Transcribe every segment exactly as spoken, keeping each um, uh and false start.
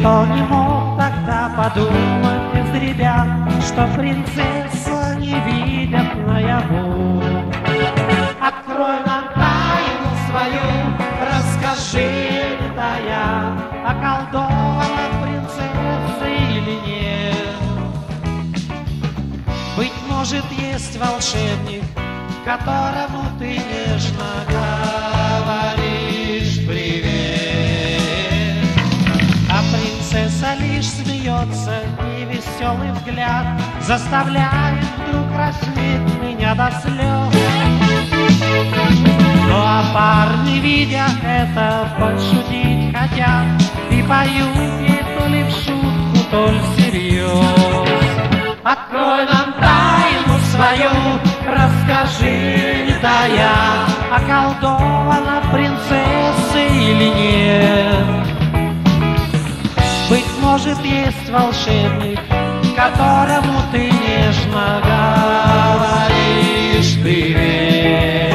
Кто не мог тогда подумать из ребят, что принцессу не видят наяву? Открой нам тайну свою, расскажи, не тая, околдована принцесса или нет. Быть может, есть волшебник, которому ты нежно говоришь привет, а принцесса лишь смеется, и веселый взгляд заставляет вдруг краснеть меня до слез. Ну а парни, видя это, подшутить хотят и поют ей то ли в шутку, то ли всерьез. Открой нам тайну свою, расскажи, не тая, околдована принцесса или нет. Быть может, есть волшебник, которому ты нежно говоришь привет.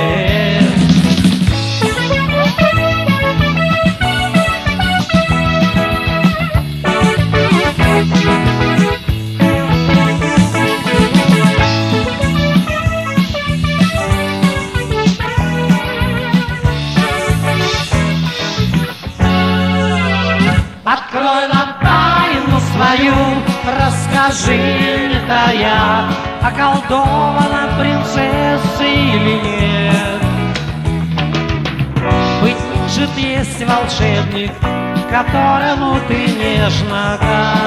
Открой нам тайну свою, расскажи, не тая, околдована принцесса или нет. Быть может, есть волшебник, которому ты нежно говоришь.